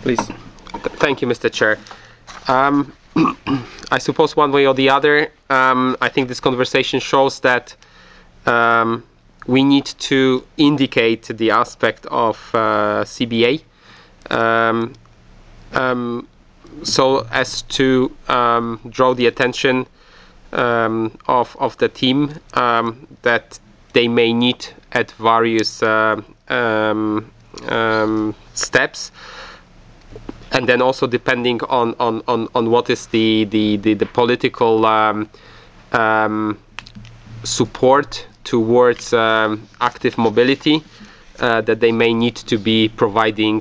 please. Thank you, Mr. Chair. I suppose one way or the other, I think this conversation shows that we need to indicate the aspect of CBA so as to draw the attention of the team that they may need at various steps, and then also depending on what is the political support towards active mobility that they may need to be providing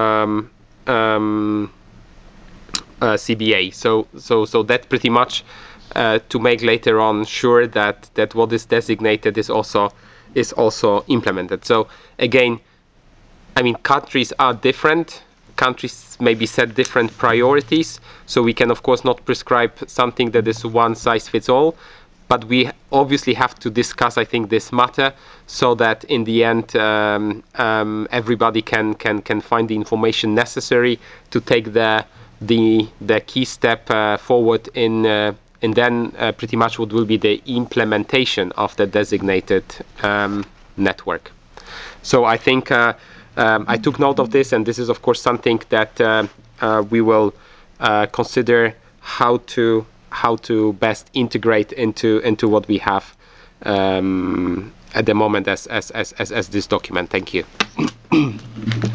CBA. So that pretty much to make later on sure that what is designated is also implemented. So again, I mean, countries are different. Countries maybe set different priorities. So we can, of course, not prescribe something that is one size fits all. But we obviously have to discuss, I think, this matter so that in the end everybody can find the information necessary to take the key step forward in then pretty much what will be the implementation of the designated network. So I think I took note of this, and this is of course something that we will consider how to best integrate into what we have at the moment as this document. Thank you.